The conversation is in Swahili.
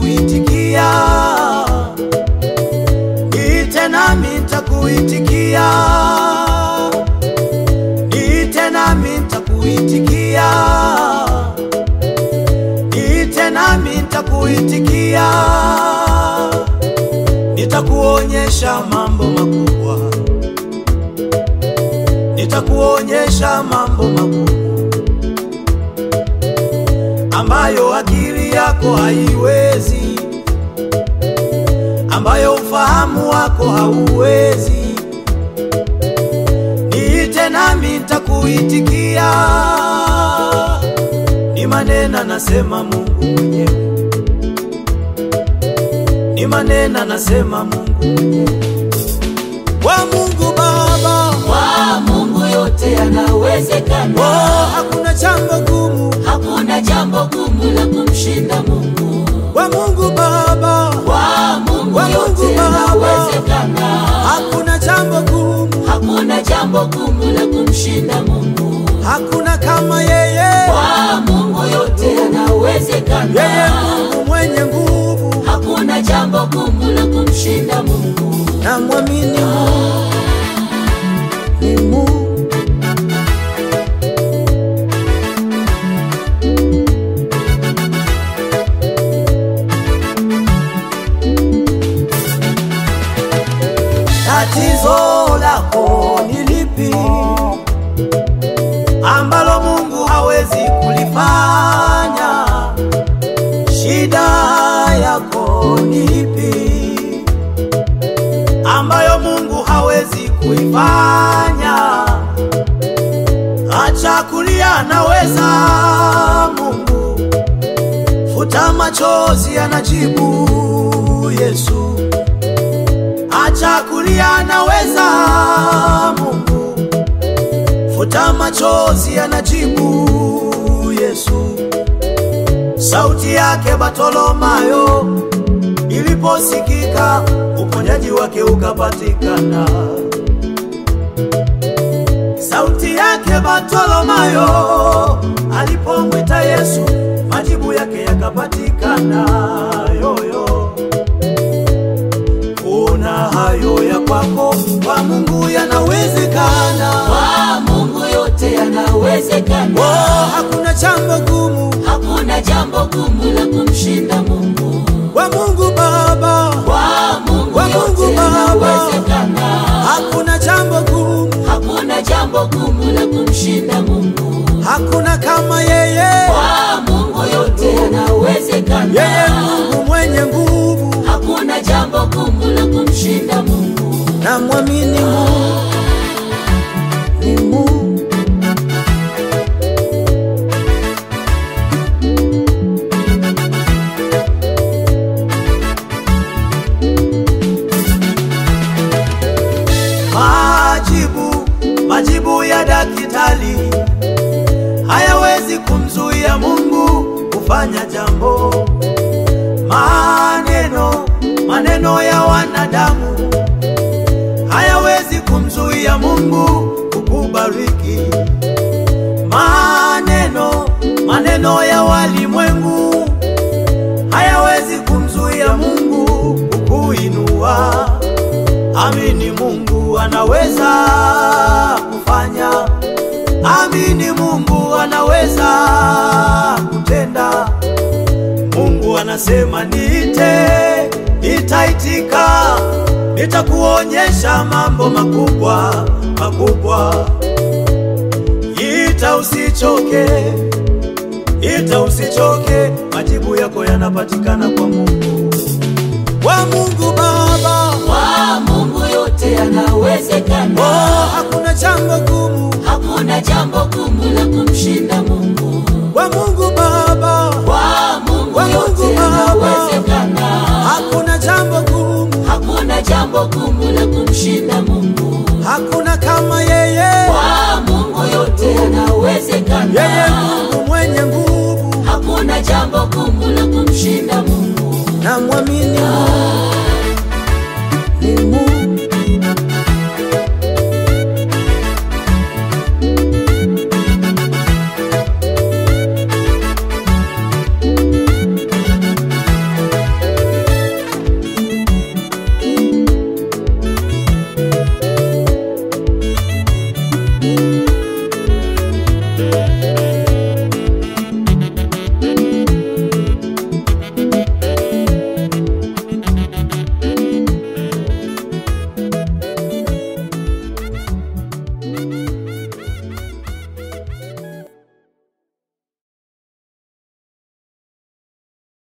nitakuitikia, niite nami nitakuitikia, niite nami nitakuitikia, niite nami nitakuitikia. Nitakuonyesha mambo makubwa, nitakuonyesha mambo makubwa ambayo akili yako haiwezi, ambayo ufahamu wako hauwezi. Niite nami nitakuitikia, ni maneno nasema Mungu mwenyewe, ni maneno nasema Mungu mwenyewe. Kwa Mungu Baba, kwa Mungu yote yanawezekana. Hakuna jambo gumu, hakuna jambo gumu la kumshinda Mungu. Kwa Mungu Baba, kwa Mungu yote yanawezekana. Hakuna jambo gumu, hakuna jambo gumu la kumshinda Mungu. Hakuna kama yeye. Kwa Mungu yote yanawezekana. Yeye Mungu mwenye nguvu. Hakuna jambo gumu la kumshinda Mungu. Na mwamini Mungu ni Mungu. Tatizo lako ni lipi ambalo Mungu hawezi kulifanya? Shida yako ni ipi ambayo Mungu hawezi kuifanya? Acha kulia, anaweza Mungu. Futa machozi, anajibu Yesu. Acha kulia, anaweza Mungu. Futa machozi, anajibu Yesu. Sauti yake Bartolomayo iliposikika, uponyaji wake ukapatikana. Sauti yake Bartolomayo alipomwita Yesu, majibu yake yakapatikana. Yoyo, una hayo ya kwako, kwa Mungu yanawezekana. Kwa Mungu yote yanawezekana. Hakuna jambo gumu, hakuna jambo gumu la kumshinda Mungu. Kwa Mungu Baba, kwa Mungu yote yanawezekana. Hakuna jambo gumu, hakuna jambo gumu la kumshinda Mungu. Hakuna kama yeye. Kwa Mungu yote yanawezekana. Yeye Mungu mwenye nguvu. Hakuna jambo gumu la kumshinda Mungu. Na mwamini Mungu ni Mungu. Majibu ya daktari hayawezi kumzuia Mungu kufanya jambo. Maneno ya wanadamu hayawezi kumzuia Mungu kukubariki. Maneno ya walimwengu hayawezi kumzuia Mungu kukuinua. Amini Mungu anaweza kufanya. Amini Mungu anaweza kutenda. Mungu anasema niite, nitaitika. Nitakuonyesha mambo makubwa makubwa. Ita usichoke, ita usichoke. Majibu yako yanapatikana kwa Mungu. Kwa Mungu Baba, kwa Mungu yote yanawezekana. Hakuna jambo gumu, hakuna jambo gumu la kumshinda Mungu. Kwa Mungu Baba, kwa Mungu yote yanawezekana. Hakuna jambo gumu, hakuna jambo gumu la kumshinda Mungu.